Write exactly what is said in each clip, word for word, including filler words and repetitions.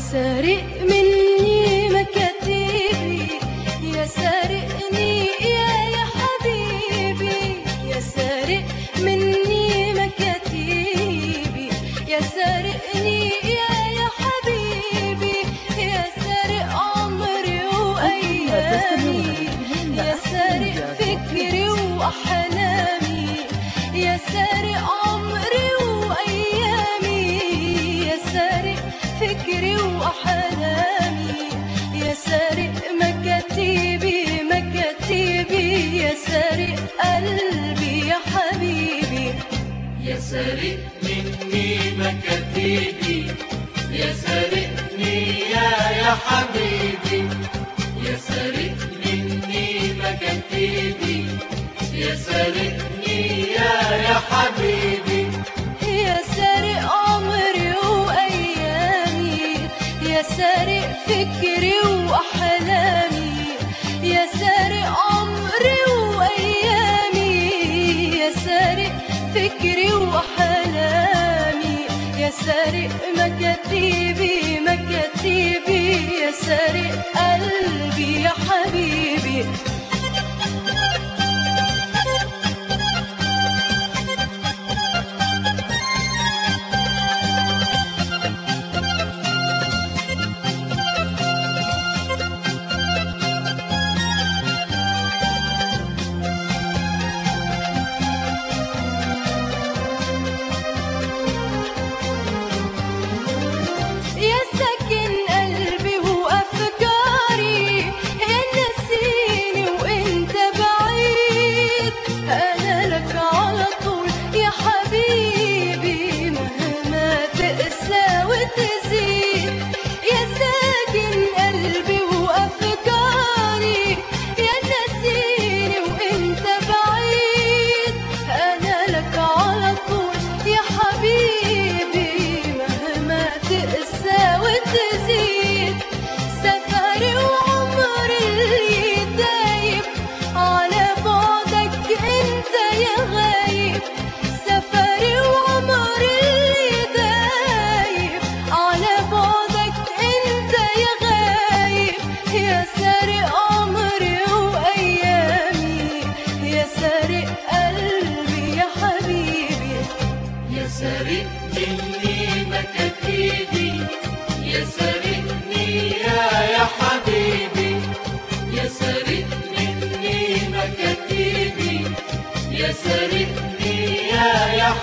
سارق مني مكاتبي، يا سارقني يا يا حبيبي، يا سارق مني مكاتبي، يا سارقني يا يا حبيبي، يا سارق عمري وأيامي، يا سارق فكري وأحلامي، يا سارق عمري وأيامي، يا سارق فكري وأحلامي، يا سارق مكاتبي مكاتبي، يا سارق قلبي يا حبيبي. يا سارق مني مكاتبي، يا سارقني يا يا حبيبي، يا سارق مني مكاتبي، يا سارقني يا يا حبيبي، يا سارق عمري وأيامي، يا سارق فكري وأحلامي، يا سارق عمري وأيامي، يا سارق فكري وأحلامي، يا سارق مكاتبي مكاتبي، يا سارق قلبي يا حبيبي. يا ساكن قلبي وأفكاري، يا نسيني وانت بعيد، أنا لك على طول يا حبيبي مهما تقسى وتزيد. يا ساكن قلبي وأفكاري، يا نسيني وانت بعيد، أنا لك على طول يا حبيبي مهما تقسى وتزيد. سفري وعمري اللي دايب على بعدك انت يا غايب، سفري وعمري اللي دايب على بعدك انت يا غايب، يا سارق عمري وأيامي، يا سارق قلبي يا حبيبي. يا سارق مني مكاتبي، يا سارقني يا يا حبيبي، يا سارق مني مكاتبي، يا سارقني يا يا حبيبي، يا سارق عمري وأيامي، يا سارق فكري وأحلامي، يا سارق عمري وأيامي، يا سارق فكري وأحلامي، يا سارق عمري وأيامي، يا سارق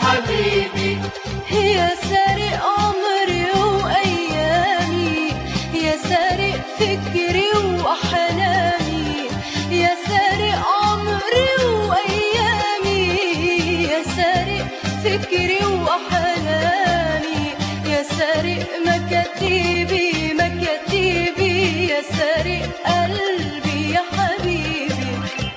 مكاتبي مكاتبي، يا سارق قلبي يا حبيبي.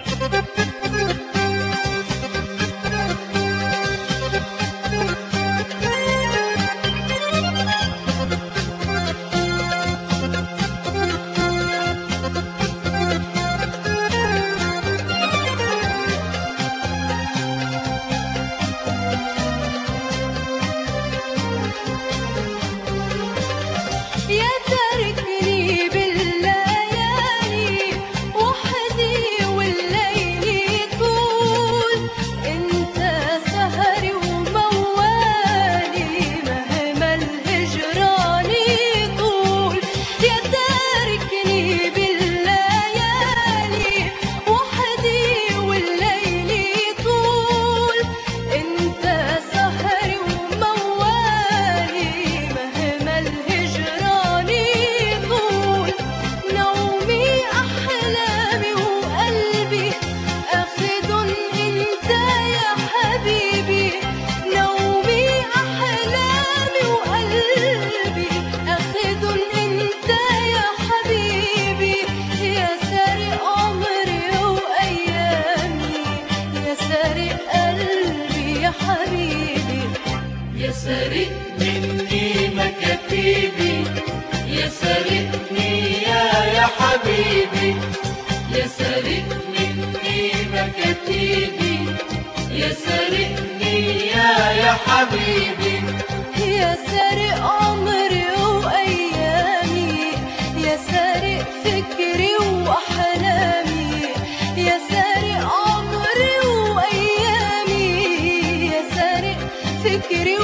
يا تاركني بالليالي وحدي والليل يطول، انت سهري وموالي مهما الهجران يطول. يا تاركني بالليالي وحدي والليل يطول، انت سهري وموالي مهما الهجران يطول. نومي أحلامي وقلبي أخدن انت يا حبيبي، نومي أحلامي وقلبي أخدن انت يا حبيبي، يا سارق عمري وأيامي، يا سارق قلبي يا حبيبي. يا سارق مني مكاتبي، يا سارقني يا يا حبيبي، يا سارق مني مكاتبي، يا سارقني يا يا حبيبي، يا سارق عمري وأيامي، فكري وأحلامي، يا سارق عمري وأيامي، يا سارق فكري